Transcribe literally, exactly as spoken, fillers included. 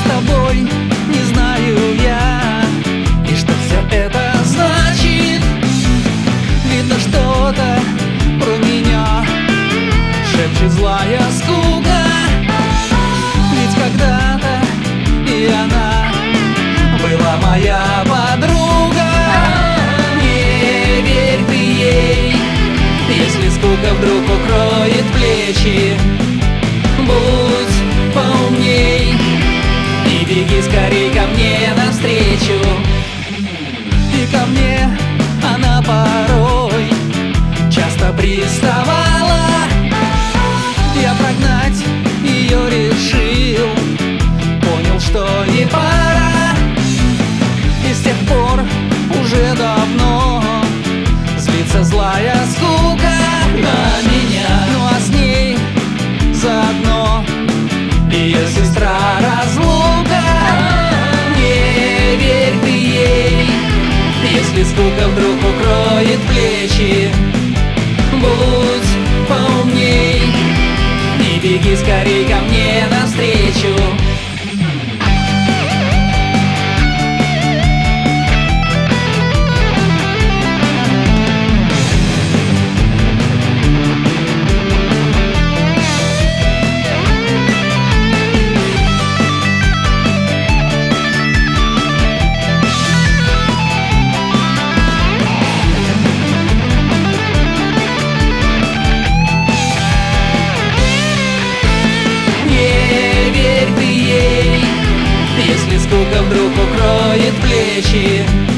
с тобой, не знаю я, и что все это значит. Видно, что-то про меня шепчет злая скука. Ведь когда-то и она была моя подруга. Не верь ты ей, если скука вдруг укроет плечи. Будь поумней и беги скорей ко мне навстречу. И ко мне она порой часто приставала. Я прогнать ее решил, понял, что ей пора. И с тех пор уже давно злится злая скука на меня. Ну а с ней заодно ее сестра разлука. Не верь ты ей, если скука вдруг укроет плечи. Будь поумней и беги скорей ко мне навстречу. Если скука вдруг укроет плечи.